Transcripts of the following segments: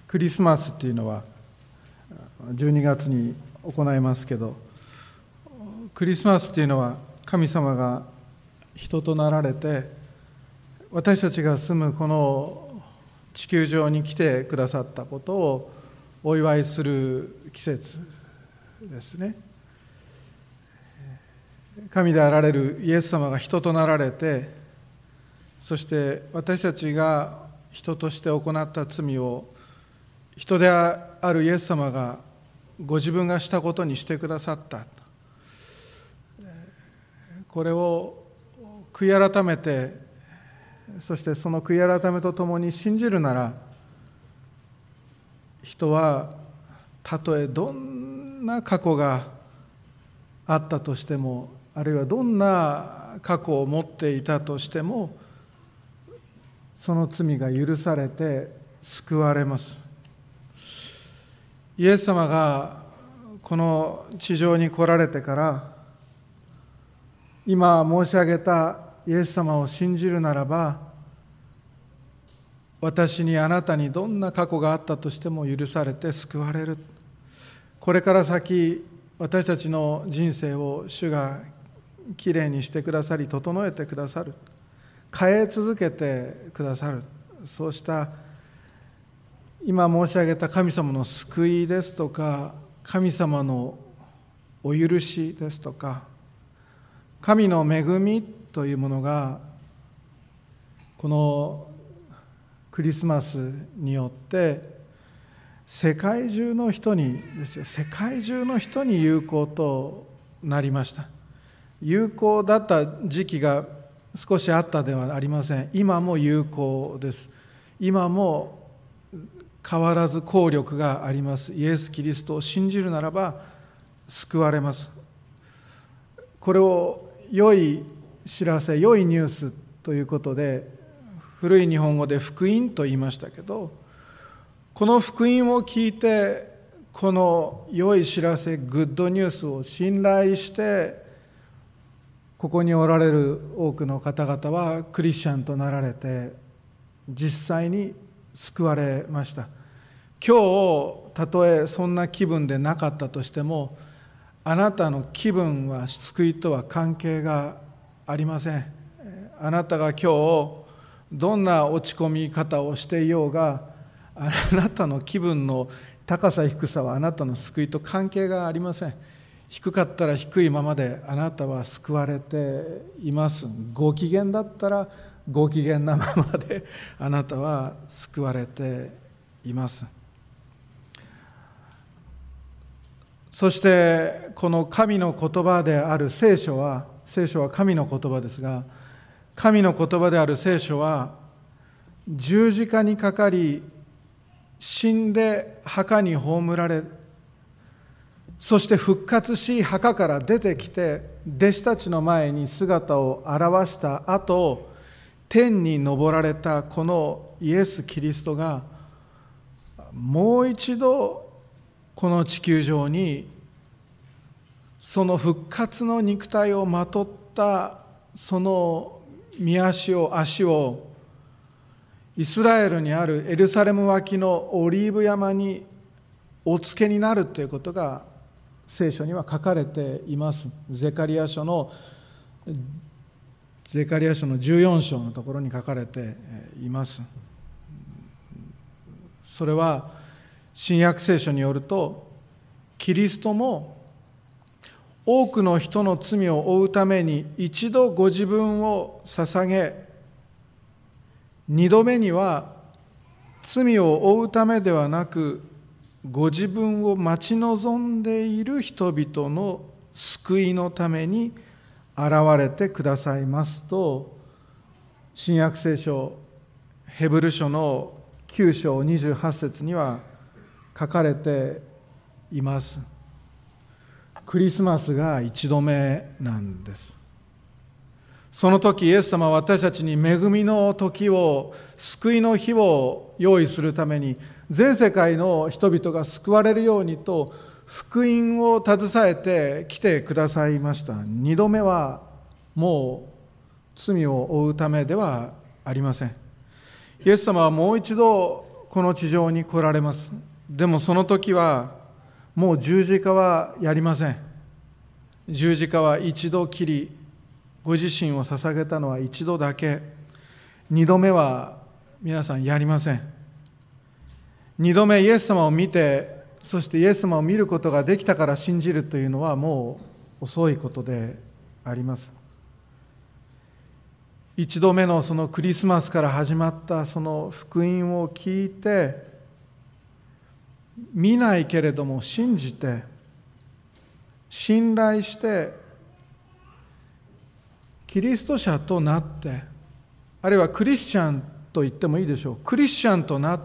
クリスマスっていうのは12月に行いますけど、クリスマスっていうのは神様が人となられて、私たちが住むこの地球上に来てくださったことをお祝いする季節ですね。神であられるイエス様が人となられて、そして私たちが人として行った罪を人であるイエス様がご自分がしたことにしてくださった。これを悔い改めて、そしてその悔い改めとともに信じるなら、人はたとえどんな過去があったとしても、あるいはどんな過去を持っていたとしても、その罪が許されて救われます。イエス様がこの地上に来られてから、今申し上げたイエス様を信じるならば、私にあなたにどんな過去があったとしても許されて救われる。これから先、私たちの人生を主がきれいにしてくださり、整えてくださる。変え続けてくださる。そうした今申し上げた神様の救いですとか、神様のお許しですとか、神の恵みというものがこのクリスマスによって世界中の人にですよ、世界中の人に有効となりました。有効だった時期が少しあったではありません。今も有効です。今も変わらず効力があります。イエス・キリストを信じるならば救われます。これを良い知らせ、良いニュースということで、古い日本語で福音と言いましたけど、この福音を聞いて、この良い知らせ、グッドニュースを信頼して、ここにおられる多くの方々はクリスチャンとなられて、実際に救われました。今日、たとえそんな気分でなかったとしても、あなたの気分は救いとは関係がありません。あなたが今日どんな落ち込み方をしていようが、あなたの気分の高さ低さはあなたの救いと関係がありません。低かったら低いままであなたは救われています。ご機嫌だったらご機嫌なままであなたは救われています。そしてこの神の言葉である聖書は神の言葉ですが、神の言葉である聖書は十字架にかかり、死んで墓に葬られ、そして復活し墓から出てきて弟子たちの前に姿を現した後、天に昇られたこのイエス・キリストがもう一度この地球上にその復活の肉体をまとったその足をイスラエルにあるエルサレム脇のオリーブ山にお付けになるということが聖書には書かれています。ゼカリヤ書の14章のところに書かれています。それは新約聖書によると、キリストも多くの人の罪を負うために一度ご自分を捧げ、二度目には罪を負うためではなく、ご自分を待ち望んでいる人々の救いのために現れてくださいますと、新約聖書ヘブル書の9章28節には書かれています。クリスマスが一度目なんです。その時イエス様は私たちに恵みの時を、救いの日を用意するために、全世界の人々が救われるようにと福音を携えて来てくださいました。二度目はもう罪を負うためではありません。イエス様はもう一度この地上に来られます。でもその時はもう十字架はやりません。十字架は一度きり、ご自身を捧げたのは一度だけ。二度目は皆さんやりません。二度目イエス様を見て、そしてイエス様を見ることができたから信じるというのはもう遅いことであります。一度目のそのクリスマスから始まったその福音を聞いて、見ないけれども信じて、信頼して、キリスト者となって、あるいはクリスチャンと言ってもいいでしょう。クリスチャンとなって、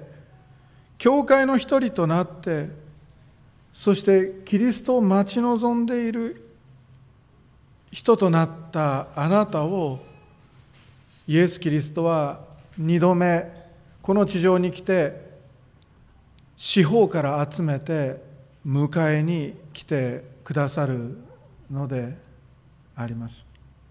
教会の一人となって、そしてキリストを待ち望んでいる人となったあなたを、イエス・キリストは二度目この地上に来て、四方から集めて迎えに来てくださるのであります。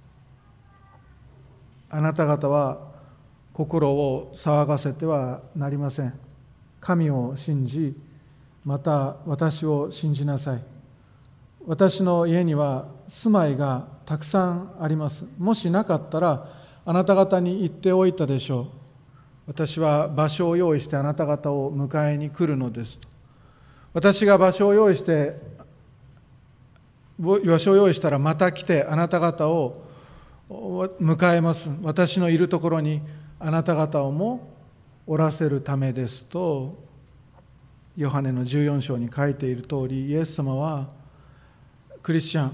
あなた方は心を騒がせてはなりません。神を信じ、また私を信じなさい。私の家には住まいがたくさんあります。もしなかったらあなた方に言っておいたでしょう。私は場所を用意してあなた方を迎えに来るのですと。私が場所を用意したらまた来てあなた方を迎えます。私のいるところにあなた方をもおらせるためですと、ヨハネの14章に書いている通り、イエス様はクリスチャン、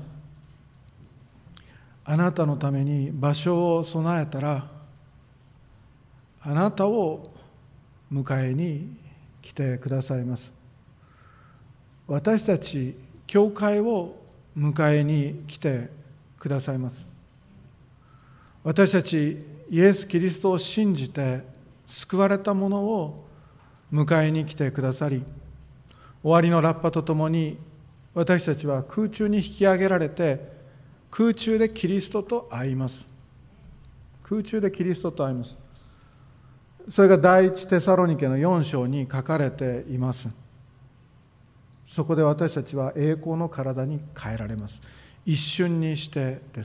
あなたのために場所を備えたら、あなたを迎えに来てくださいます。私たち教会を迎えに来てくださいます。私たちイエス・キリストを信じて救われた者を迎えに来てくださり、終わりのラッパとともに私たちは空中に引き上げられて、空中でキリストと会います。空中でキリストと会います。それが第一テサロニケの4章に書かれています。そこで私たちは栄光の体に変えられます。一瞬にしてです。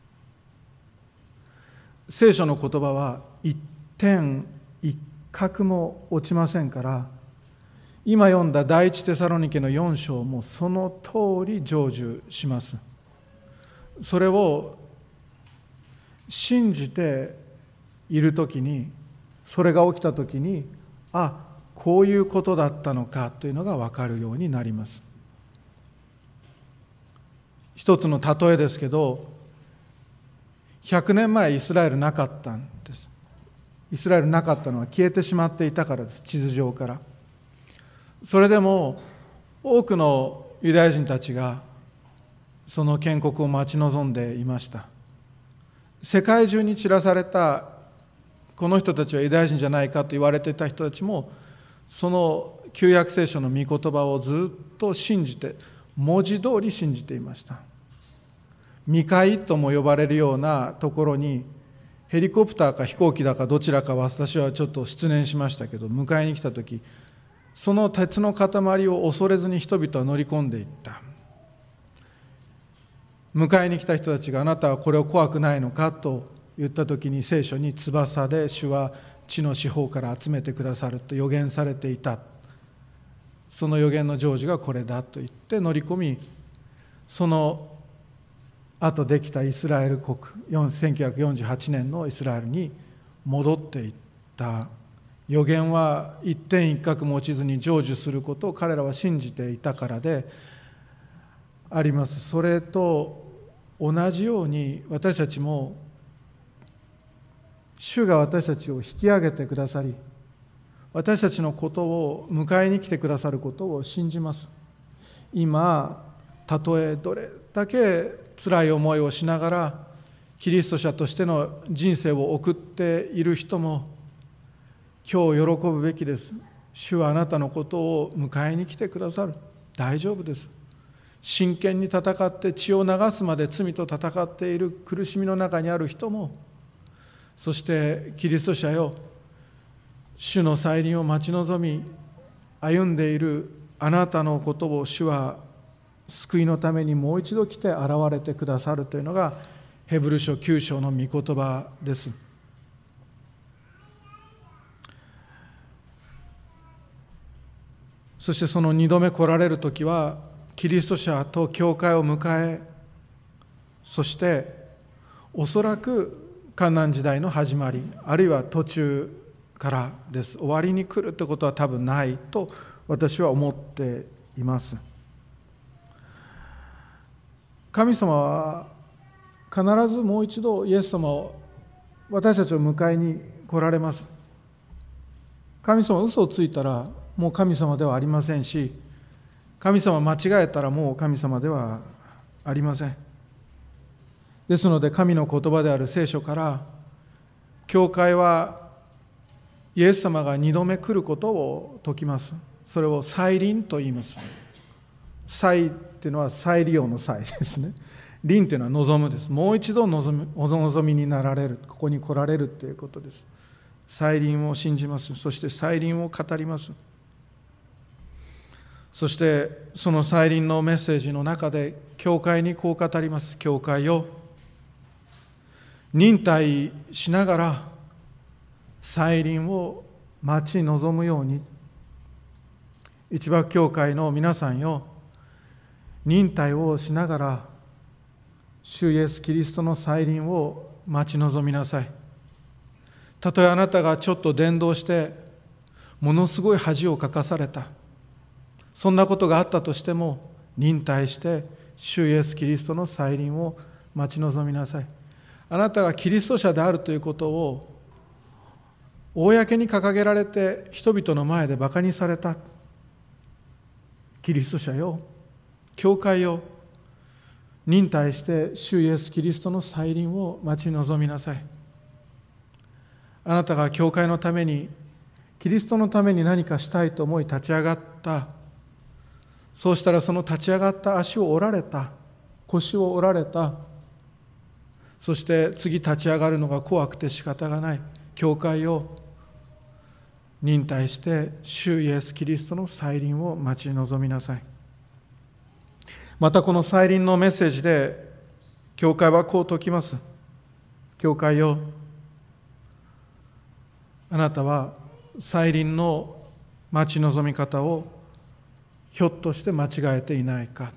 聖書の言葉は一点一角も落ちませんから、今読んだ第一テサロニケの4章もその通り成就します。それを信じているときに、それが起きたときに、こういうことだったのかというのが分かるようになります。一つの例えですけど、100年前イスラエルなかったんです。イスラエルなかったのは消えてしまっていたからです、地図上から。それでも多くのユダヤ人たちがその建国を待ち望んでいました。世界中に散らされた、この人たちはユダヤ人じゃないかと言われていた人たちも、その旧約聖書の御言葉をずっと信じて、文字通り信じていました。未開とも呼ばれるようなところに、ヘリコプターか飛行機だかどちらか私はちょっと失念しましたけど、迎えに来たとき、その鉄の塊を恐れずに人々は乗り込んでいった。迎えに来た人たちが、あなたはこれを怖くないのかと言ったときに、聖書に翼で主は地の四方から集めてくださると予言されていた。その予言の成就がこれだと言って乗り込み、その後できたイスラエル国、1948年のイスラエルに戻っていった。予言は一点一角も落ちずに成就することを彼らは信じていたからであります。それと同じように私たちも、主が私たちを引き上げてくださり、私たちのことを迎えに来てくださることを信じます。今、たとえどれだけ辛い思いをしながらキリスト者としての人生を送っている人も、今日喜ぶべきです。主はあなたのことを迎えに来てくださる。大丈夫です。真剣に戦って血を流すまで罪と戦っている苦しみの中にある人も、そしてキリスト者よ、 主の再臨を待ち望み歩んでいるあなたのことを主は救いのためにもう一度来て現れてくださるというのがヘブル書9章の御言葉です。そしてその2度目来られるときはキリスト者と教会を迎え、そしておそらく患難時代の始まり、あるいは途中からです。終わりに来るってことは多分ないと私は思っています。神様は必ずもう一度イエス様を私たちを迎えに来られます。神様は嘘をついたらもう神様ではありませんし、神様間違えたらもう神様ではありません。ですので神の言葉である聖書から教会はイエス様が2度目来ることを説きます。それを再臨と言います。再っていうのは再利用の再ですね。臨というのは望むです。もう一度お望みになられる、ここに来られるということです。再臨を信じます。そして再臨を語ります。そしてその再臨のメッセージの中で教会にこう語ります。教会を忍耐しながら再臨を待ち望むように、一幕教会の皆さんよ、忍耐をしながら主イエスキリストの再臨を待ち望みなさい。たとえあなたがちょっと伝道してものすごい恥をかかされた、そんなことがあったとしても忍耐して主イエスキリストの再臨を待ち望みなさい。あなたがキリスト者であるということを公に掲げられて人々の前でバカにされた。キリスト者よ、教会よ、忍耐して主イエスキリストの再臨を待ち望みなさい。あなたが教会のために、キリストのために何かしたいと思い立ち上がった。そうしたらその立ち上がった足を折られた、腰を折られた。そして次立ち上がるのが怖くて仕方がない。教会を忍耐して主イエスキリストの再臨を待ち望みなさい。またこの再臨のメッセージで教会はこう説きます。教会よ、あなたは再臨の待ち望み方をひょっとして間違えていないか。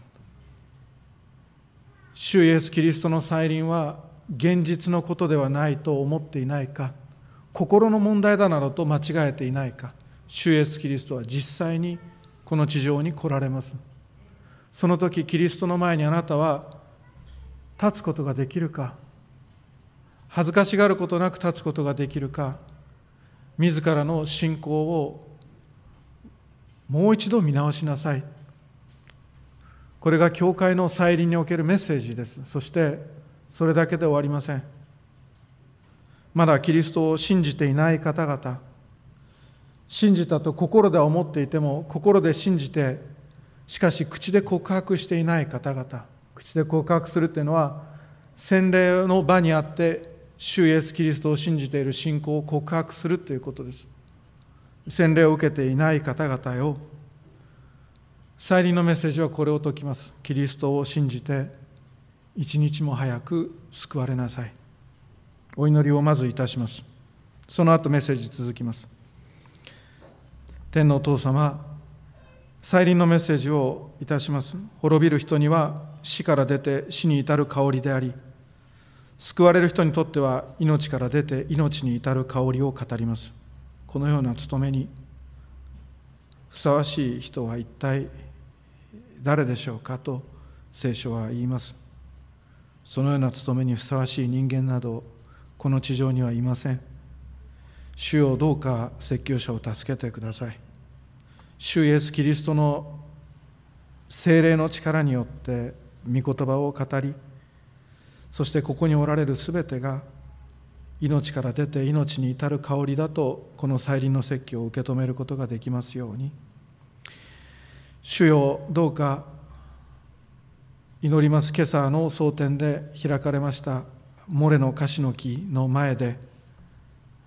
主イエスキリストの再臨は現実のことではないと思っていないか。心の問題だなどと間違えていないか。主イエスキリストは実際にこの地上に来られます。その時キリストの前にあなたは立つことができるか。恥ずかしがることなく立つことができるか。自らの信仰をもう一度見直しなさい。これが教会の再臨におけるメッセージです。そしてそれだけで終わりません。まだキリストを信じていない方々、信じたと心では思っていても、心で信じてしかし口で告白していない方々、口で告白するというのは洗礼の場にあって主イエスキリストを信じている信仰を告白するということです。洗礼を受けていない方々よ、再臨のメッセージはこれを説きます。キリストを信じて一日も早く救われなさい。お祈りをまずいたします。その後メッセージ続きます。天のお父様、再臨のメッセージをいたします。滅びる人には死から出て死に至る香りであり、救われる人にとっては命から出て命に至る香りを語ります。このような務めにふさわしい人は一体誰でしょうかと聖書は言います。そのような務めにふさわしい人間などこの地上にはいません。主よ、どうか説教者を助けてください。主イエスキリストの聖霊の力によって御言葉を語り、そしてここにおられるすべてが命から出て命に至る香りだとこの再臨の説教を受け止めることができますように。主よ、どうか祈ります。今朝の蒼天で開かれましたモレの樫の木の前で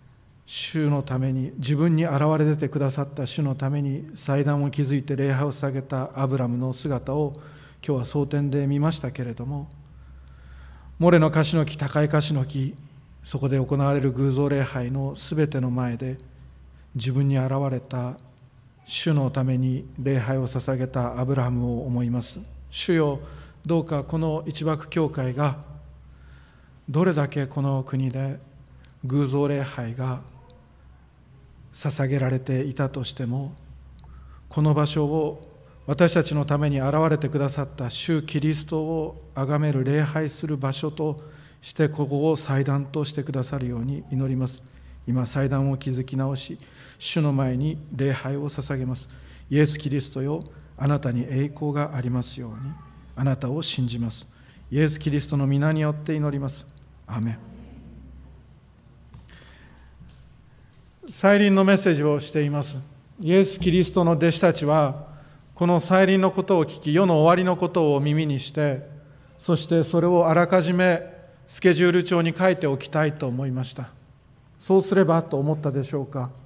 主のために、自分に現れ出てくださった主のために祭壇を築いて礼拝を捧げたアブラムの姿を今日は蒼天で見ましたけれども、モレのカシの木、高いカシの木、そこで行われる偶像礼拝のすべての前で自分に現れた主のために礼拝を捧げたアブラハムを思います。主よ、どうかこの一幕教会がどれだけこの国で偶像礼拝が捧げられていたとしても、この場所を私たちのために現れてくださった主キリストを崇める礼拝する場所としてここを祭壇としてくださるように祈ります。今祭壇を築き直し、主の前に礼拝を捧げます。イエス・キリストよ、あなたに栄光がありますように。あなたを信じます。イエス・キリストの皆によって祈ります。アーメン。再臨のメッセージをしています。イエス・キリストの弟子たちはこの再臨のことを聞き、世の終わりのことを耳にして、そしてそれをあらかじめスケジュール帳に書いておきたいと思いました。そうすればと思ったでしょうか。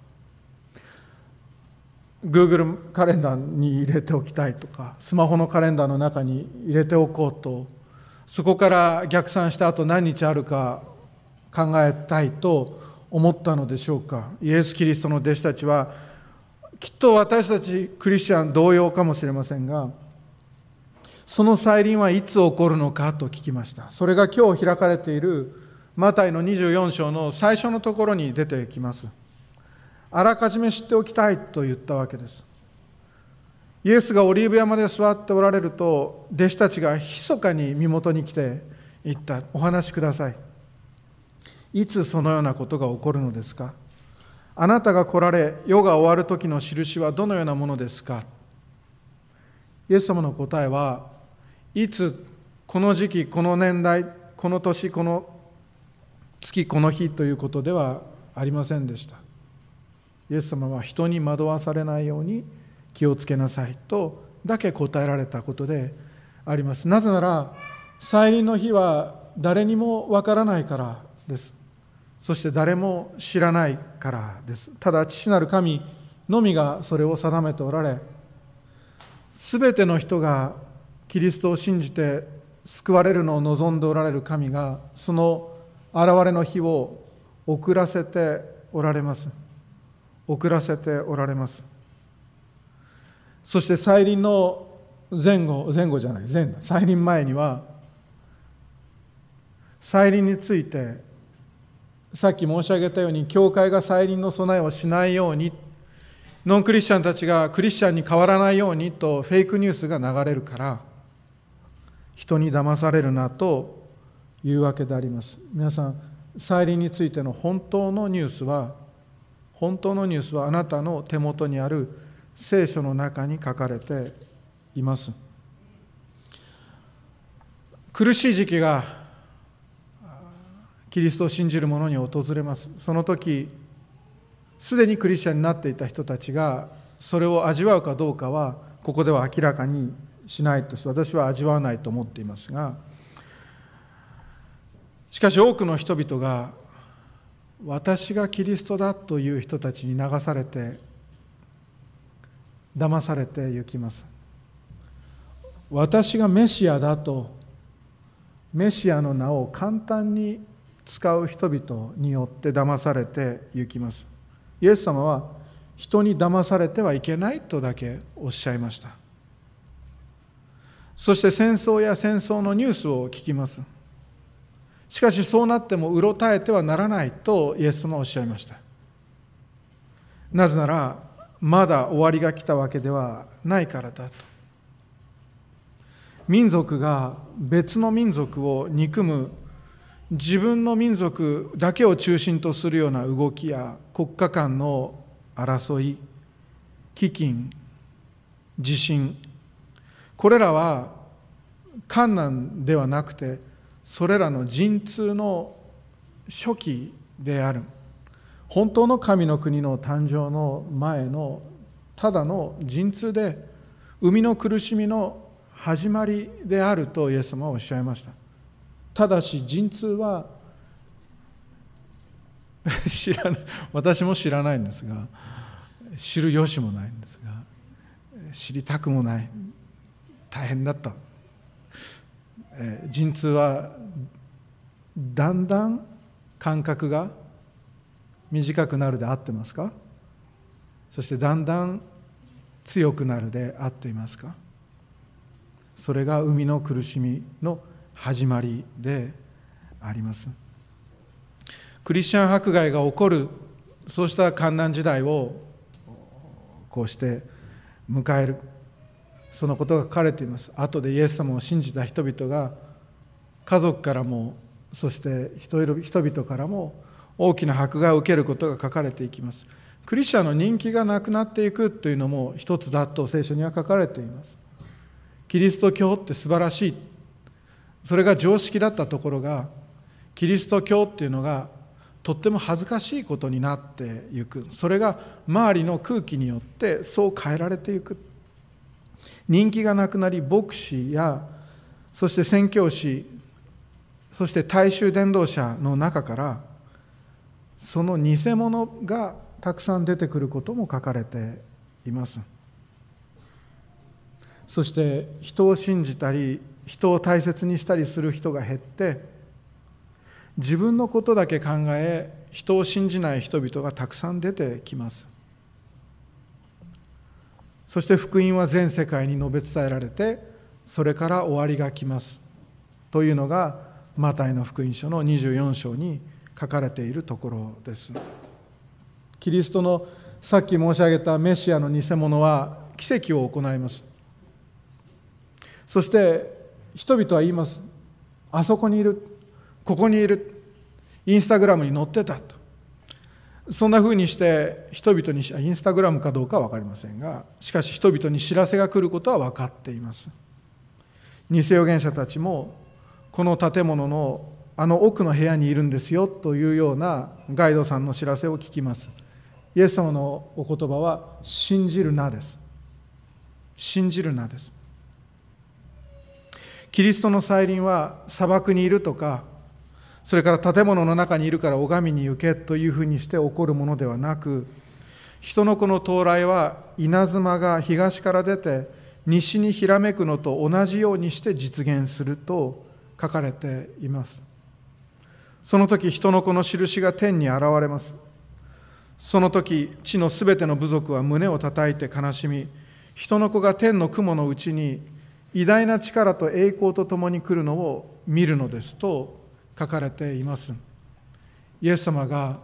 Google カレンダーに入れておきたいとか、スマホのカレンダーの中に入れておこうと、そこから逆算した後何日あるか考えたいと思ったのでしょうか。イエス・キリストの弟子たちはきっと私たちクリスチャン同様かもしれませんが、その再臨はいつ起こるのかと聞きました。それが今日開かれているマタイの24章の最初のところに出てきます。あらかじめ知っておきたいと言ったわけです。イエスがオリーブ山で座っておられると、弟子たちが密かに身元に来て言った。お話しください。いつそのようなことが起こるのですか。あなたが来られ、世が終わる時の印はどのようなものですか。イエス様の答えは、いつ、この時期、この年代、この年、この月、この日ということではありませんでした。イエス様は人に惑わされないように気をつけなさいとだけ答えられたことであります。なぜなら、再臨の日は誰にもわからないからです。そして誰も知らないからです。ただ父なる神のみがそれを定めておられ、すべての人がキリストを信じて救われるのを望んでおられる神が、その現れの日を遅らせておられます。遅らせておられます。そして再臨の再臨前には、再臨についてさっき申し上げたように、教会が再臨の備えをしないように、ノンクリスチャンたちがクリスチャンに変わらないようにとフェイクニュースが流れるから、人に騙されるなというわけであります。皆さん、再臨についての本当のニュースはあなたの手元にある聖書の中に書かれています。苦しい時期がキリストを信じる者に訪れます。その時、すでにクリスチャンになっていた人たちがそれを味わうかどうかはここでは明らかにしないとして、私は味わわないと思っていますが、しかし多くの人々が私がキリストだという人たちに流されて騙されて行きます。私がメシアだと、メシアの名を簡単に使う人々によって騙されて行きます。イエス様は人に騙されてはいけないとだけおっしゃいました。そして戦争のニュースを聞きます。しかしそうなってもうろたえてはならないとイエス様はおっしゃいました。なぜならまだ終わりが来たわけではないからだと。民族が別の民族を憎む、自分の民族だけを中心とするような動きや国家間の争い、飢饉、地震、これらは困難ではなくて、それらの陣痛の初期である。本当の神の国の誕生の前のただの陣痛で、生みの苦しみの始まりであるとイエス様はおっしゃいました。ただし陣痛は知らない、私も知らないんですが、知る由もないんですが、知りたくもない。大変だった。陣痛はだんだん間隔が短くなるで合ってますか？そしてだんだん強くなるで合っていますか？それが生みの苦しみの始まりであります。クリスチャン迫害が起こる、そうした患難時代をこうして迎える、そのことが書かれています。後でイエス様を信じた人々が家族からも、そして人々からも大きな迫害を受けることが書かれていきます。クリスチャンの人気がなくなっていくというのも一つだと聖書には書かれています。キリスト教って素晴らしい、それが常識だったところが、キリスト教っていうのがとっても恥ずかしいことになっていく。それが周りの空気によってそう変えられていく。人気がなくなり、牧師やそして宣教師、そして大衆伝道者の中からその偽物がたくさん出てくることも書かれています。そして人を信じたり人を大切にしたりする人が減って、自分のことだけ考え人を信じない人々がたくさん出てきます。そして福音は全世界に述べ伝えられて、それから終わりが来ますというのがマタイの福音書の24章に書かれているところです。キリストのさっき申し上げたメシアの偽物は奇跡を行います。そして人々は言います。あそこにいる、ここにいる、インスタグラムに載ってたと。そんなふうにして人々に、インスタグラムかどうかは分かりませんが、しかし人々に知らせが来ることは分かっています。偽預言者たちもこの建物のあの奥の部屋にいるんですよというようなガイドさんの知らせを聞きます。イエス様のお言葉は信じるなです。信じるなです。キリストの再臨は砂漠にいるとか、それから建物の中にいるから拝みに行けというふうにして起こるものではなく、人の子の到来は稲妻が東から出て西にひらめくのと同じようにして実現すると書かれています。その時人の子の印が天に現れます。その時地のすべての部族は胸を叩いて悲しみ、人の子が天の雲のうちに偉大な力と栄光とともに来るのを見るのですと書かれています。イエス様が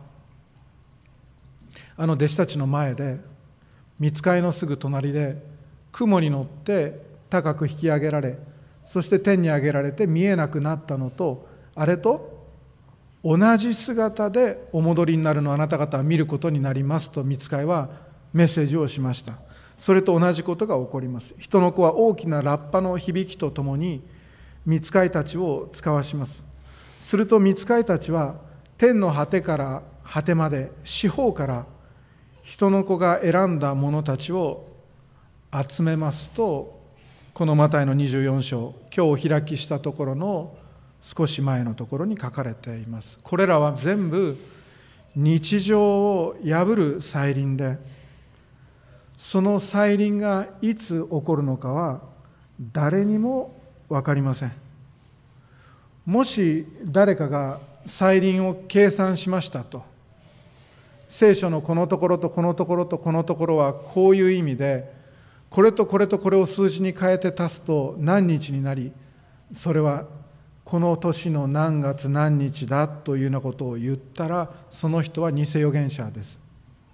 あの弟子たちの前で、御使いのすぐ隣で雲に乗って高く引き上げられ、そして天に上げられて見えなくなったのと、あれと同じ姿でお戻りになるのをあなた方は見ることになりますと御使いはメッセージをしました。それと同じことが起こります。人の子は大きなラッパの響きとともに御使いたちを遣わします。すると御使いたちは天の果てから果てまで、四方から人の子が選んだ者たちを集めますと、このマタイの24章、今日お開きしたところの少し前のところに書かれています。これらは全部日常を破る再臨で、その再臨がいつ起こるのかは誰にも分かりません。もし誰かが再臨を計算しましたと、聖書のこのところとこのところとこのところはこういう意味で、これとこれとこれを数字に変えて足すと何日になり、それはこの年の何月何日だというようなことを言ったら、その人は偽預言者です。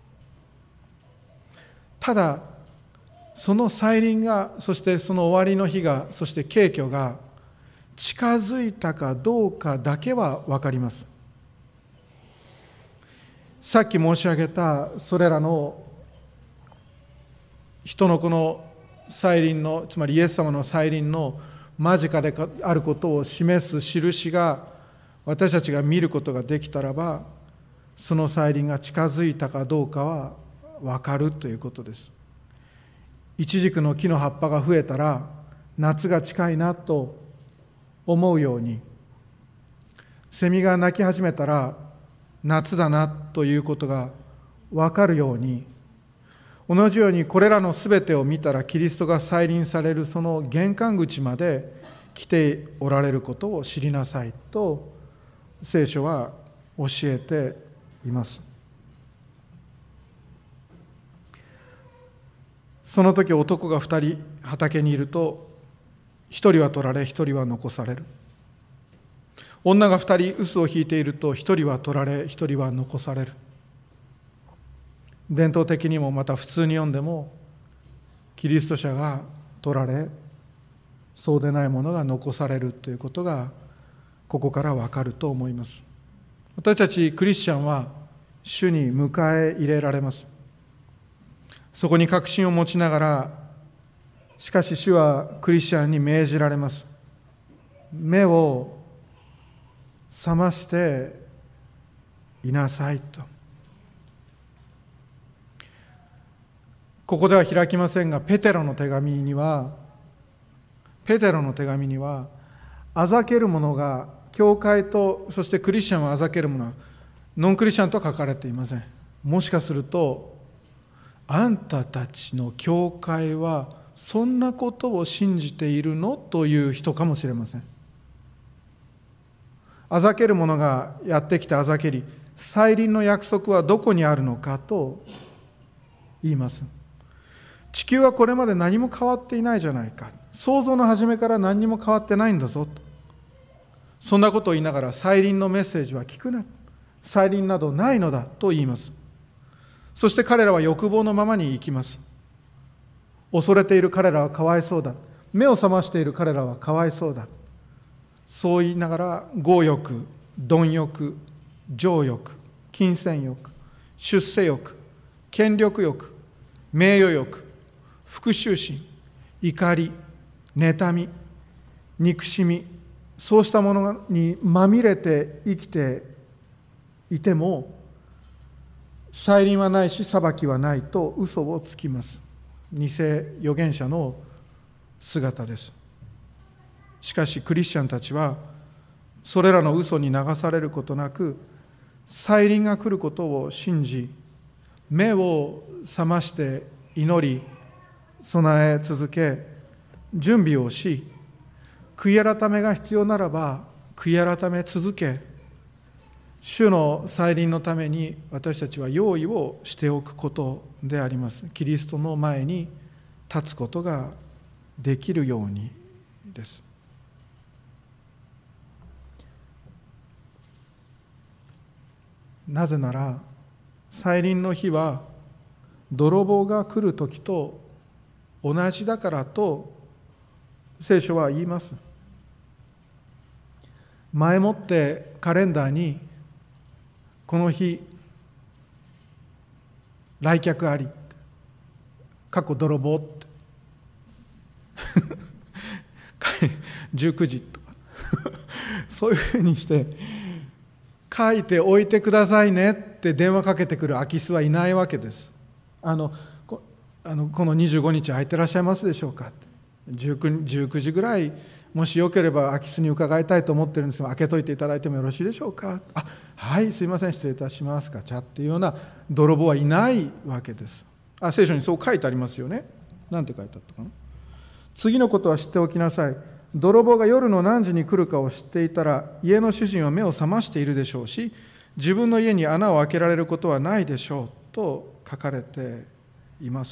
ただその再臨が、そしてその終わりの日が、そして景挙が近づいたかどうかだけは分かります。さっき申し上げたそれらの人の子の再臨の、つまりイエス様の再臨の間近であることを示す印が私たちが見ることができたらば、その再臨が近づいたかどうかは分かるということです。イチジクの木の葉っぱが増えたら夏が近いなと思うように、セミが鳴き始めたら夏だなということが分かるように、同じようにこれらのすべてを見たらキリストが再臨されるその玄関口まで来ておられることを知りなさいと聖書は教えています。その時男が2人畑にいると、1人は取られ1人は残される。女が2人臼を引いていると、1人は取られ1人は残される。伝統的にもまた普通に読んでも、キリスト者が取られ、そうでないものが残されるということがここからわかると思います。私たちクリスチャンは主に迎え入れられます。そこに確信を持ちながら、しかし主はクリスチャンに命じられます。目を覚ましていなさいと。ここでは開きませんが、ペテロの手紙にはあざける者が教会と、そしてクリスチャンをあざける者はノンクリスチャンとは書かれていません。もしかすると、あんたたちの教会はそんなことを信じているのという人かもしれません。あざける者がやってきてあざけり、再臨の約束はどこにあるのかと言います。地球はこれまで何も変わっていないじゃないか。創造の初めから何にも変わってないんだぞと。そんなことを言いながら、再臨のメッセージは聞くな。再臨などないのだと言います。そして彼らは欲望のままに生きます。恐れている彼らはかわいそうだ。目を覚ましている彼らはかわいそうだ。そう言いながら、強欲、貪欲、情欲、金銭欲、出世欲、権力欲、名誉欲、復讐心、怒り、妬み、憎しみ、そうしたものにまみれて生きていても、再臨はないし裁きはないと嘘をつきます。偽預言者の姿です。しかしクリスチャンたちはそれらの嘘に流されることなく、再臨が来ることを信じ、目を覚まして祈り備え続け、準備をし、悔い改めが必要ならば悔い改め続け、主の再臨のために私たちは用意をしておくことであります。キリストの前に立つことができるようにです。なぜなら、再臨の日は泥棒が来る時と同じだからと聖書は言います。前もってカレンダーに、この日来客あり、泥棒って19時とかそういうふうにして書いておいてくださいねって電話かけてくる空き巣はいないわけです。この25日空いてらっしゃいますでしょうか。19時ぐらい、もしよければ空き巣に伺いたいと思ってるんですが、開けといていただいてもよろしいでしょうか。はい、すいません、失礼いたします、ガチャっていうような泥棒はいないわけです。聖書にそう書いてありますよね。なんて書いてあったかな。次のことは知っておきなさい。泥棒が夜の何時に来るかを知っていたら、家の主人は目を覚ましているでしょうし、自分の家に穴を開けられることはないでしょうと書かれています。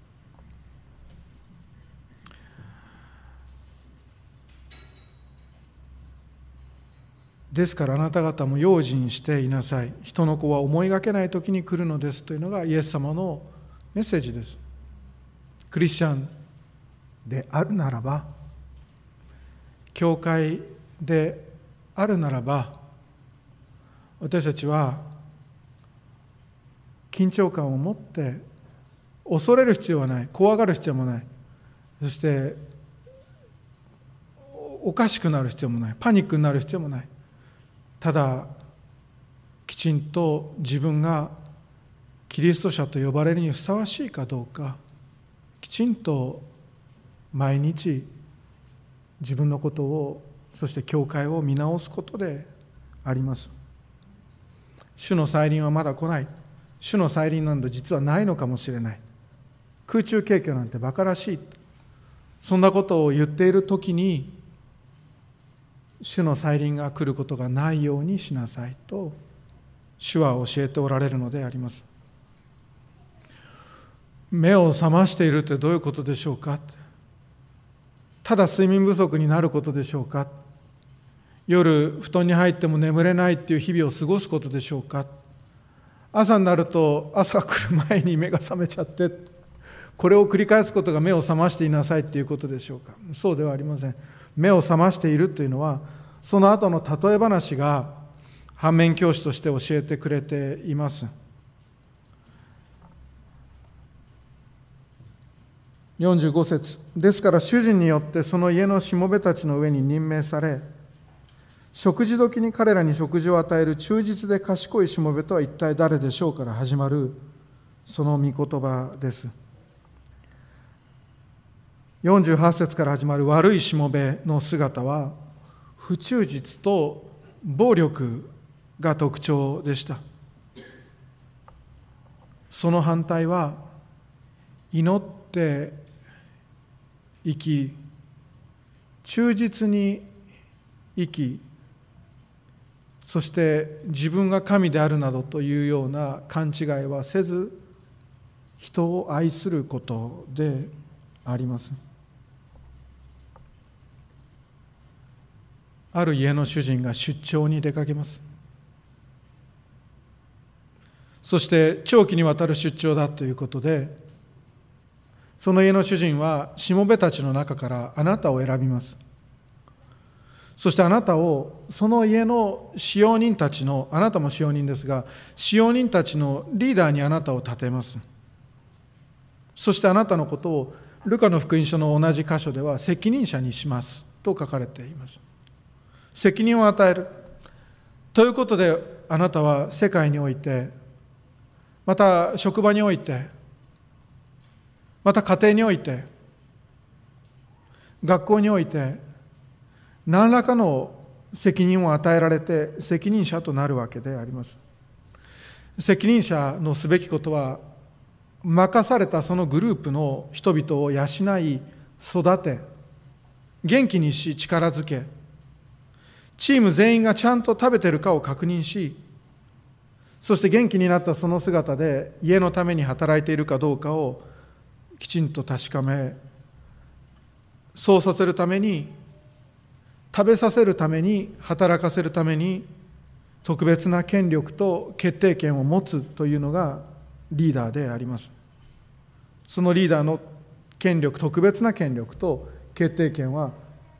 ですからあなた方も用心していなさい。人の子は思いがけない時に来るのですというのがイエス様のメッセージです。クリスチャンであるならば、教会であるならば、私たちは緊張感を持って恐れる必要はない、怖がる必要もない、そしておかしくなる必要もない、パニックになる必要もない。ただきちんと自分がキリスト者と呼ばれるにふさわしいかどうか、きちんと毎日自分のことを、そして教会を見直すことであります。 主の再臨はまだ来ない。主の再臨なんて実はないのかもしれない。空中景況なんて馬鹿らしい。そんなことを言っているときに、主の再臨が来ることがないようにしなさいと、主は教えておられるのであります。目を覚ましているってどういうことでしょうか。ただ睡眠不足になることでしょうか。夜布団に入っても眠れないっていう日々を過ごすことでしょうか。朝になると朝が来る前に目が覚めちゃって、これを繰り返すことが目を覚ましていなさいっていうことでしょうか。そうではありません。目を覚ましているというのは、その後の例え話が反面教師として教えてくれています。45節、ですから主人によってその家のしもべたちの上に任命され、食事時に彼らに食事を与える忠実で賢いしもべとは一体誰でしょうから始まるその御言葉です。48節から始まる悪いしもべの姿は、不忠実と暴力が特徴でした。その反対は、祈って生き、忠実に生き、そして自分が神であるなどというような勘違いはせず、人を愛することであります。ある家の主人が出張に出かけます。そして長期にわたる出張だということで、その家の主人はしもべたちの中からあなたを選びます。そしてあなたをその家の使用人たちの、あなたも使用人ですが、使用人たちのリーダーにあなたを立てます。そしてあなたのことをルカの福音書の同じ箇所では責任者にしますと書かれています。責任を与えるということで、あなたは世界において、また職場において、また家庭において、学校において、何らかの責任を与えられて責任者となるわけであります。責任者のすべきことは、任されたそのグループの人々を養い、育て、元気にし力づけ、チーム全員がちゃんと食べているかを確認し、そして元気になったその姿で家のために働いているかどうかをきちんと確かめ、そうさせるために、食べさせるために、働かせるために特別な権力と決定権を持つというのがリーダーであります。そのリーダーの権力、特別な権力と決定権は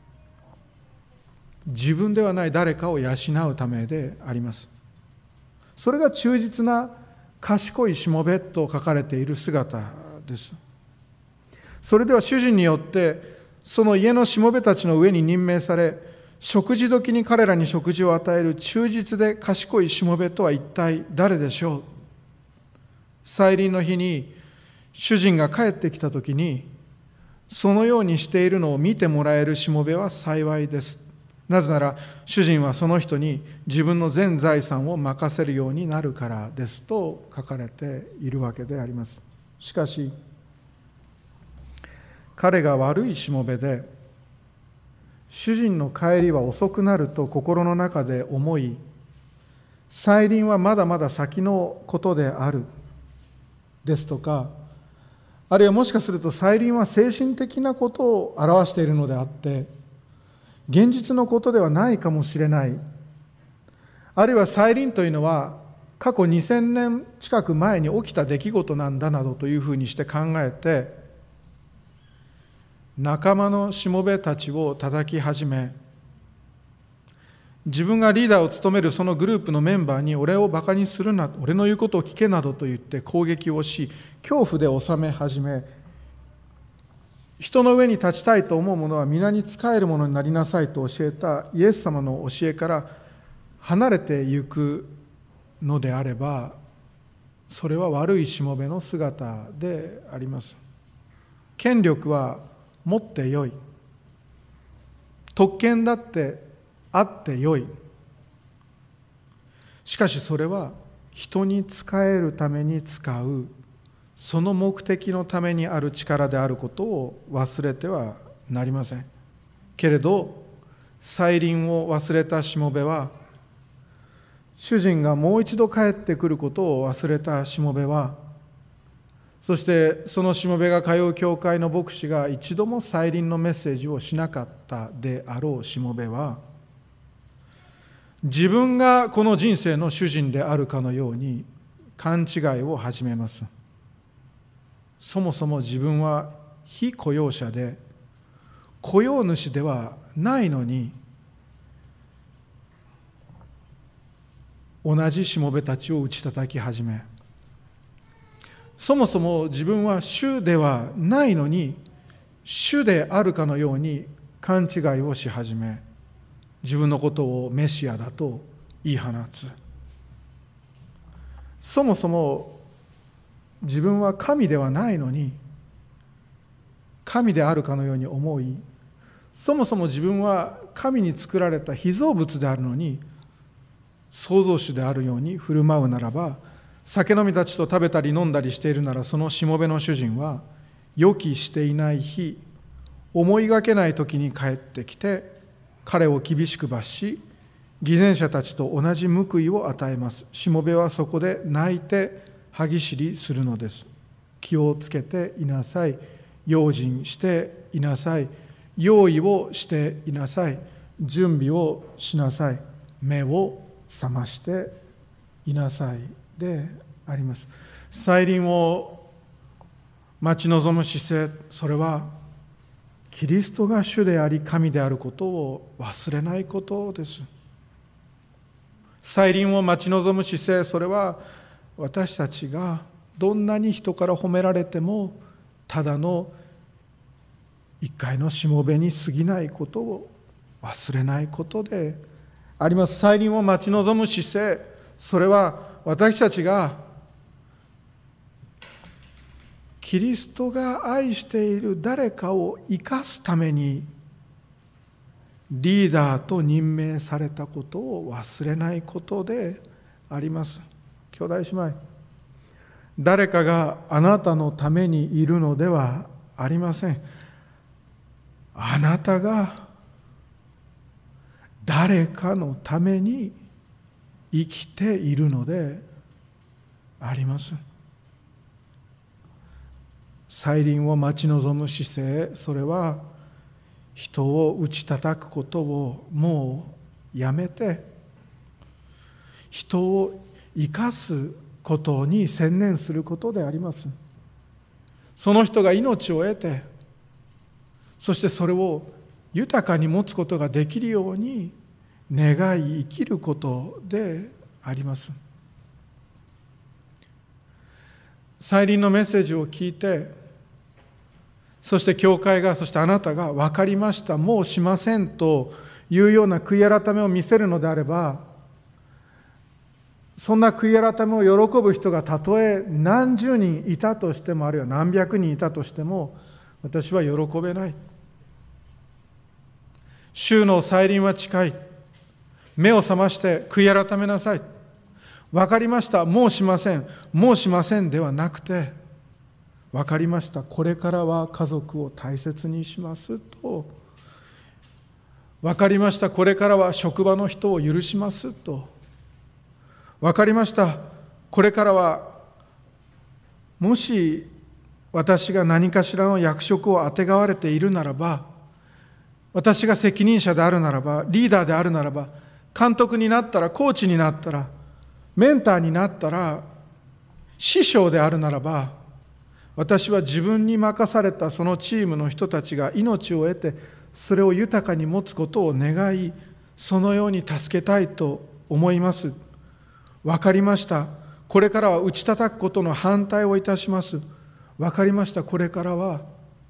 自分ではない誰かを養うためであります。それが忠実な賢いしもべと書かれている姿です。それでは主人によってその家のしもべたちの上に任命され、食事時に彼らに食事を与える忠実で賢いしもべとは一体誰でしょう。再臨の日に主人が帰ってきたときに、そのようにしているのを見てもらえるしもべは幸いです。なぜなら主人はその人に自分の全財産を任せるようになるからですと書かれているわけであります。しかし彼が悪いしもべで、主人の帰りは遅くなると心の中で思い、再臨はまだまだ先のことであるですとか、あるいはもしかすると再臨は精神的なことを表しているのであって、現実のことではないかもしれない。あるいは再臨というのは過去2000年近く前に起きた出来事なんだなどというふうにして考えて、仲間のしもべたちを叩き始め、自分がリーダーを務めるそのグループのメンバーに俺をバカにするな、俺の言うことを聞けなどと言って攻撃をし、恐怖で収め始め、人の上に立ちたいと思う者は皆に仕える者になりなさいと教えたイエス様の教えから離れてゆくのであれば、それは悪いしもべの姿であります。権力は持ってよい、特権だってあってよい。しかしそれは人に仕えるために使う、その目的のためにある力であることを忘れてはなりません。けれど、再臨を忘れたしもべは、主人がもう一度帰ってくることを忘れたしもべは、そしてそのしもべが通う教会の牧師が一度も再臨のメッセージをしなかったであろうしもべは、自分がこの人生の主人であるかのように勘違いを始めます。そもそも自分は非雇用者で雇用主ではないのに、同じしもべたちを打ち叩き始め、そもそも自分は主ではないのに主であるかのように勘違いをし始め、自分のことをメシアだと言い放つ。そもそも自分は神ではないのに神であるかのように思い、そもそも自分は神に作られた被造物であるのに創造主であるように振る舞うならば、酒飲みたちと食べたり飲んだりしているなら、そのしもべの主人は予期していない日、思いがけない時に帰ってきて彼を厳しく罰し、偽善者たちと同じ報いを与えます。しもべはそこで泣いて歯ぎしりするのです。気をつけていなさい。用心していなさい。用意をしていなさい。準備をしなさい。目を覚ましていなさいであります。再臨を待ち望む姿勢、それはキリストが主であり神であることを忘れないことです。再臨を待ち望む姿勢、それは私たちがどんなに人から褒められてもただの一回のしもべに過ぎないことを忘れないことであります。再臨を待ち望む姿勢、それは私たちがキリストが愛している誰かを生かすためにリーダーと任命されたことを忘れないことであります。兄弟姉妹、誰かがあなたのためにいるのではありません。あなたが誰かのために生きているのであります。再臨を待ち望む姿勢、それは人を打ち叩くことをもうやめて、人を生かすことに専念することであります。その人が命を得て、そしてそれを豊かに持つことができるように願い生きることであります。再臨のメッセージを聞いて、そして教会が、そしてあなたが分かりました、もうしませんというような悔い改めを見せるのであれば、そんな悔い改めを喜ぶ人がたとえ何十人いたとしても、あるいは何百人いたとしても、私は喜べない。主の再臨は近い。目を覚まして悔い改めなさい。分かりました、もうしません、もうしませんではなくて、分かりました、これからは家族を大切にしますと、分かりました、これからは職場の人を許しますと、分かりました、これからはもし私が何かしらの役職をあてがわれているならば、私が責任者であるならば、リーダーであるならば、監督になったら、コーチになったら、メンターになったら、師匠であるならば、私は自分に任されたそのチームの人たちが命を得て、それを豊かに持つことを願い、そのように助けたいと思います。分かりました。これからは打ち叩くことの反対をいたします。分かりました。これからは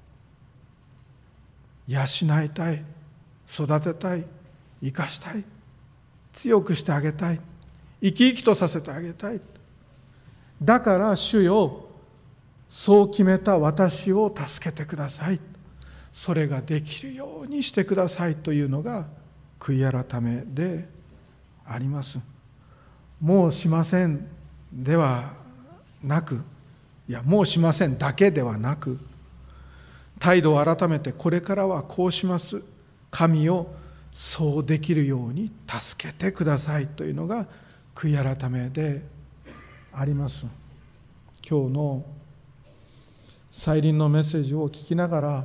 養いたい、育てたい、生かしたい、強くしてあげたい、生き生きとさせてあげたい。だから主よ、そう決めた私を助けてください。それができるようにしてくださいというのが悔い改めであります。もうしませんではなく、いやもうしませんだけではなく、態度を改めてこれからはこうします、神をそうできるように助けてくださいというのが悔い改めであります。今日の再臨のメッセージを聞きながら、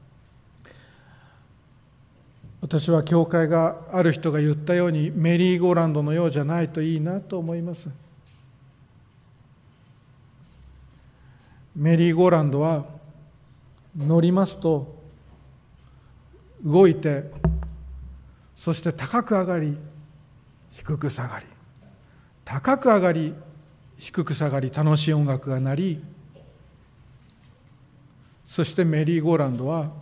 私は教会がある人が言ったようにメリーゴーランドのようじゃないといいなと思います。メリーゴーランドは乗りますと動いて、そして高く上がり低く下がり、高く上がり低く下がり、楽しい音楽が鳴り、そしてメリーゴーランドは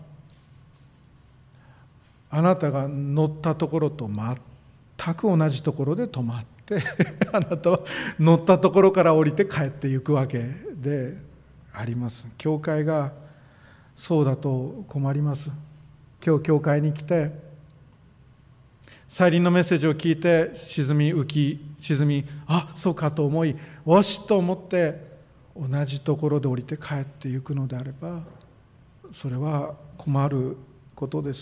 あなたが乗ったところと全く同じところで止まってあなたは乗ったところから降りて帰っていくわけであります。教会がそうだと困ります。今日教会に来て再臨のメッセージを聞いて沈み、あ、そうかと思い、わしと思って同じところで降りて帰っていくのであれば、それは困ることです。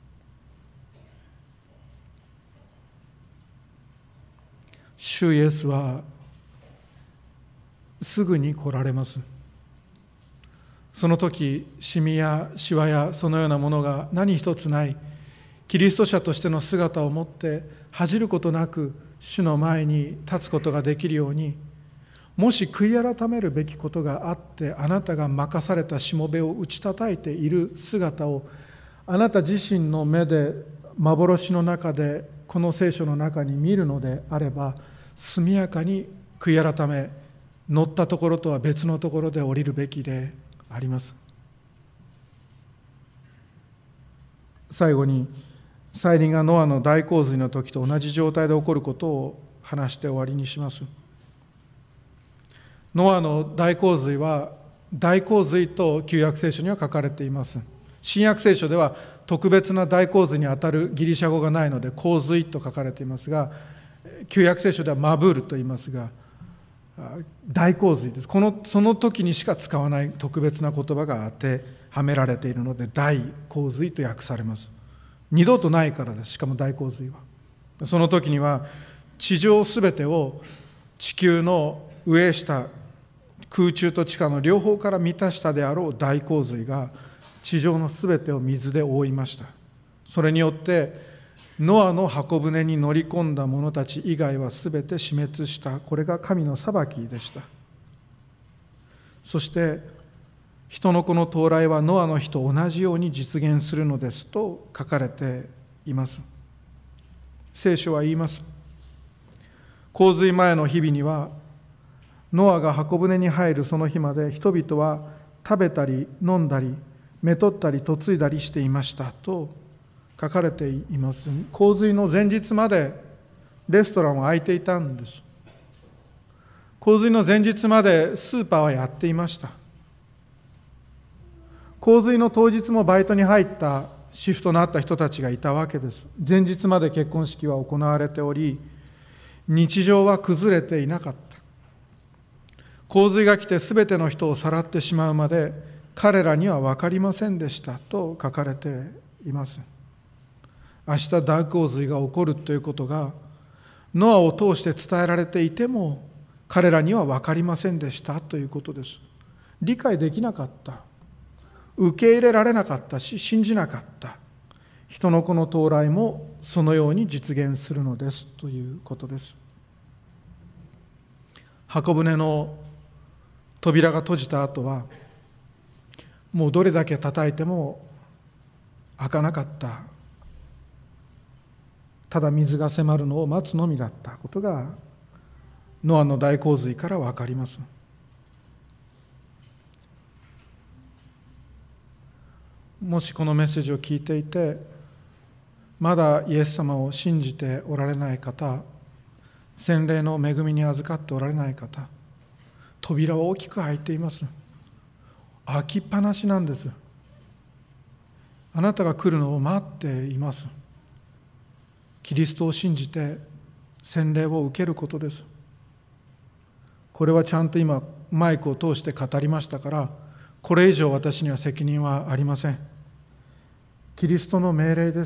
主イエスはすぐに来られます。その時、シミやシワやそのようなものが何一つないキリスト者としての姿を持って恥じることなく主の前に立つことができるように、もし悔い改めるべきことがあってあなたが任されたしもべを打ち叩いている姿をあなた自身の目で幻の中でこの聖書の中に見るのであれば、速やかに悔い改め、乗ったところとは別のところで降りるべきであります。最後に、再臨がノアの大洪水の時と同じ状態で起こることを話して終わりにします。ノアの大洪水は大洪水と旧約聖書には書かれています。新約聖書では特別な大洪水にあたるギリシャ語がないので洪水と書かれていますが、旧約聖書ではマブールと言いますが、大洪水です。その時にしか使わない特別な言葉が当てはめられているので大洪水と訳されます。二度とないからです。しかも大洪水はその時には地上すべてを地球の上下、空中と地下の両方から満たしたであろう大洪水が地上のすべてを水で覆いました。それによってノアの箱舟に乗り込んだ者たち以外はすべて死滅した。これが神の裁きでした。そして人の子の到来はノアの日と同じように実現するのですと書かれています。聖書は言います。洪水前の日々には、ノアが箱舟に入るその日まで人々は食べたり飲んだりめとったり嫁いだりしていましたと書かれています。洪水の前日までレストランは開いていたんです。洪水の前日までスーパーはやっていました。洪水の当日もバイトに入ったシフトのあった人たちがいたわけです。前日まで結婚式は行われており、日常は崩れていなかった。洪水が来てすべての人をさらってしまうまで彼らには分かりませんでしたと書かれています。明日大洪水が起こるということがノアを通して伝えられていても彼らには分かりませんでしたということです。理解できなかった、受け入れられなかったし信じなかった。人の子の到来もそのように実現するのですということです。箱舟の扉が閉じた後はもうどれだけ叩いても開かなかった。ただ水が迫るのを待つのみだったことがノアの大洪水から分かります。もしこのメッセージを聞いていてまだイエス様を信じておられない方、洗礼の恵みに預かっておられない方、扉は大きく開いています。開きっぱなしなんです。あなたが来るのを待っています。キリストを信じて洗礼を受けることです。 これはちゃんと今マイクを通して語りましたから、これ以上私には責任はありません。キリストの命令です。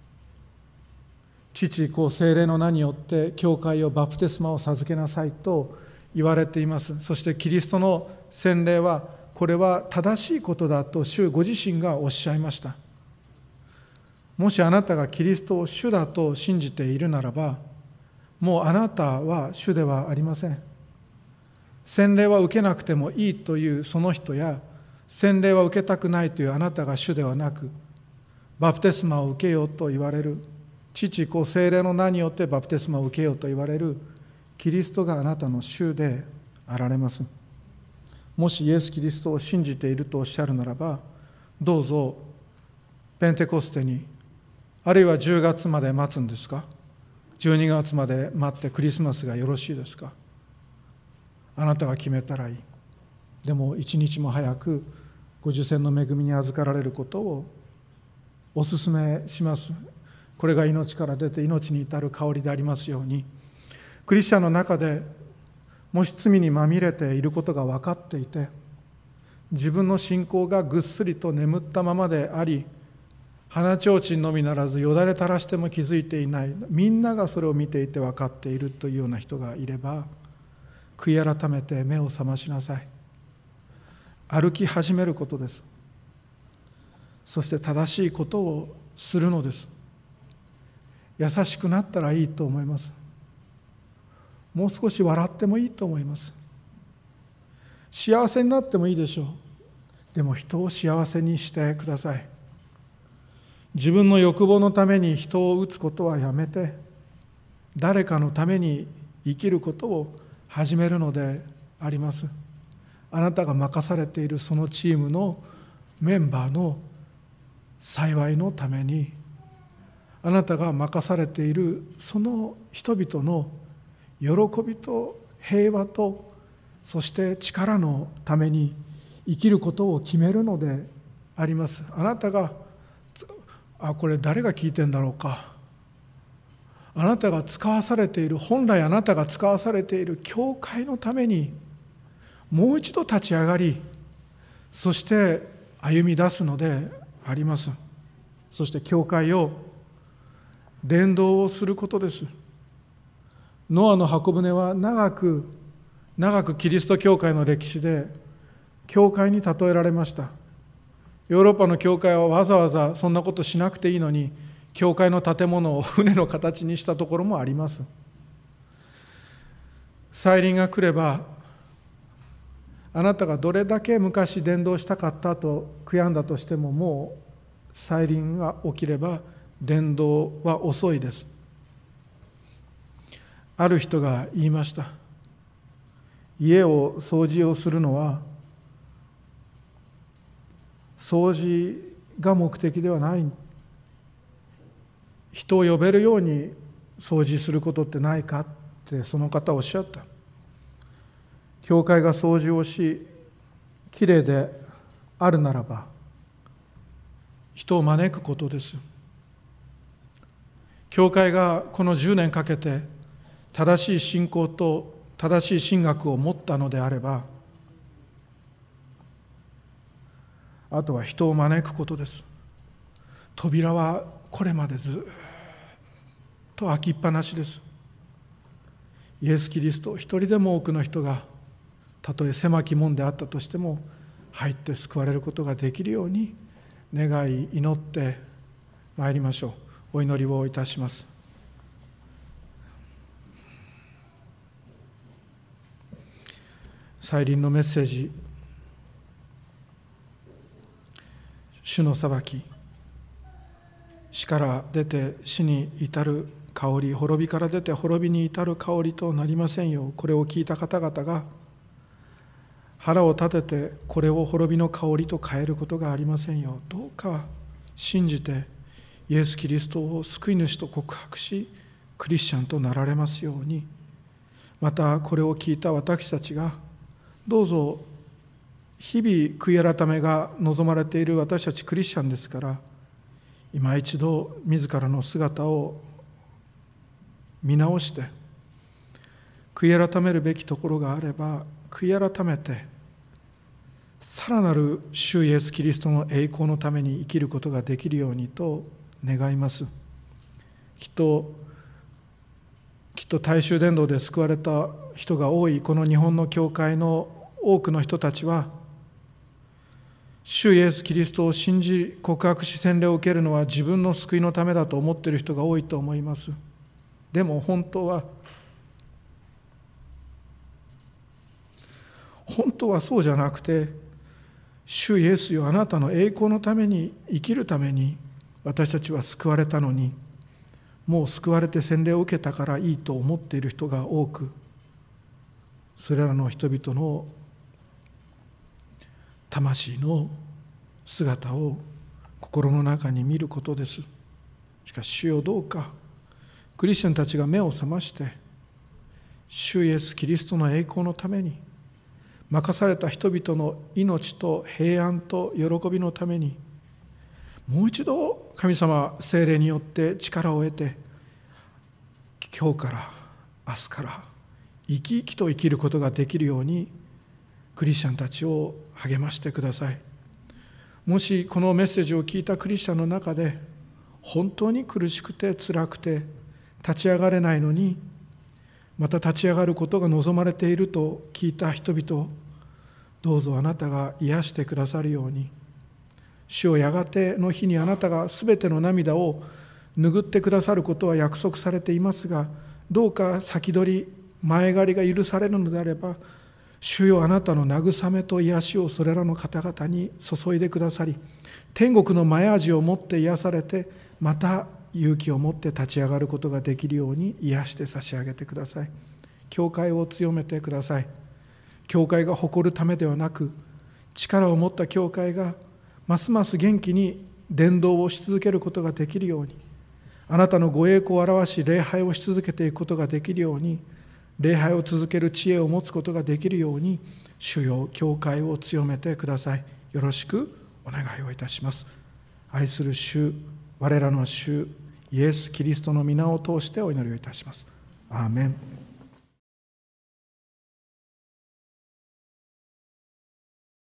父子聖霊の名によって教会をバプテスマを授けなさいと言われています。そしてキリストの洗礼は、これは正しいことだと主ご自身がおっしゃいました。もしあなたがキリストを主だと信じているならば、もうあなたは主ではありません。洗礼は受けなくてもいいというその人や、洗礼は受けたくないというあなたが主ではなく、バプテスマを受けようと言われる、父子聖霊の名によってバプテスマを受けようと言われるキリストがあなたの主であられます。もしイエス・キリストを信じているとおっしゃるならば、どうぞペンテコステに、あるいは10月まで待つんですか、12月まで待ってクリスマスがよろしいですか。あなたが決めたらいい。でも一日も早くご受洗の恵みに預かられることをお勧めします。これが命から出て命に至る香りでありますように、クリスチャンの中でもし罪にまみれていることが分かっていて、自分の信仰がぐっすりと眠ったままであり、鼻ちょうちんのみならずよだれ垂らしても気づいていない、みんながそれを見ていて分かっているというような人がいれば、悔い改めて目を覚ましなさい。歩き始めることです。そして正しいことをするのです。優しくなったらいいと思います。もう少し笑ってもいいと思います。幸せになってもいいでしょう。でも人を幸せにしてください。自分の欲望のために人を打つことはやめて、誰かのために生きることを始めるのであります。あなたが任されているそのチームのメンバーの幸いのために、あなたが任されているその人々の喜びと平和と、そして力のために生きることを決めるのであります。あなたが、これ誰が聞いてんだろうか。あなたが使わされている、本来あなたが使わされている教会のために、もう一度立ち上がり、そして歩み出すのであります。そして教会を伝道をすることです。ノアの箱舟は長くキリスト教会の歴史で教会に例えられました。ヨーロッパの教会はわざわざそんなことしなくていいのに、教会の建物を船の形にしたところもあります。再臨が来れば、あなたがどれだけ昔伝道したかったと悔やんだとしても、もう再臨が起きれば伝道は遅いです。ある人が言いました。家を掃除をするのは掃除が目的ではない。人を呼べるように掃除することってないかってその方はおっしゃった。教会が掃除をし、きれいであるならば人を招くことです。教会がこの10年かけて正しい信仰と正しい神学を持ったのであれば、あとは人を招くことです。扉はこれまでずっと開きっぱなしです。イエス・キリスト、一人でも多くの人が、たとえ狭き門であったとしても入って救われることができるように願い祈ってまいりましょう。お祈りをいたします。再臨のメッセージ、主の裁き、死から出て死に至る香り、滅びから出て滅びに至る香りとなりませんよう、これを聞いた方々が腹を立ててこれを滅びの香りと変えることがありませんよう、どうか信じてイエス・キリストを救い主と告白し、クリスチャンとなられますように。またこれを聞いた私たちが、どうぞ日々悔い改めが望まれている私たちクリスチャンですから、今一度自らの姿を見直して、 悔い改めるべきところがあれば悔い改めて、さらなる主イエスキリストの栄光のために生きることができるようにと願います。きっと大衆伝道で救われた人が多いこの日本の教会の多くの人たちは、主イエスキリストを信じ告白し洗礼を受けるのは自分の救いのためだと思っている人が多いと思います。でも本当はそうじゃなくて、主イエスよ、あなたの栄光のために生きるために私たちは救われたのに、もう救われて洗礼を受けたからいいと思っている人が多く、それらの人々の魂の姿を心の中に見ることです。しかし主よ、どうかクリスチャンたちが目を覚まして、主イエスキリストの栄光のために、任された人々の命と平安と喜びのために、もう一度神様聖霊によって力を得て、今日から明日から生き生きと生きることができるようにクリスチャンたちを励ましてください。もしこのメッセージを聞いたクリスチャンの中で本当に苦しくて辛くて立ち上がれないのに、また立ち上がることが望まれていると聞いた人々をどうぞあなたが癒してくださるように、主をやがての日にあなたがすべての涙を拭ってくださることは約束されていますが、どうか先取り前借りが許されるのであれば、主よ、あなたの慰めと癒しをそれらの方々に注いでくださり、天国の前味を持って癒されて、また勇気を持って立ち上がることができるように癒して差し上げてください。教会を強めてください。教会が誇るためではなく、力を持った教会がますます元気に伝道をし続けることができるように、あなたのご栄光を表し礼拝をし続けていくことができるように、礼拝を続ける知恵を持つことができるように、主よ、教会を強めてください。よろしくお願いをいたします。愛する主、我らの主イエス・キリストの皆を通してお祈りをいたします。アーメン。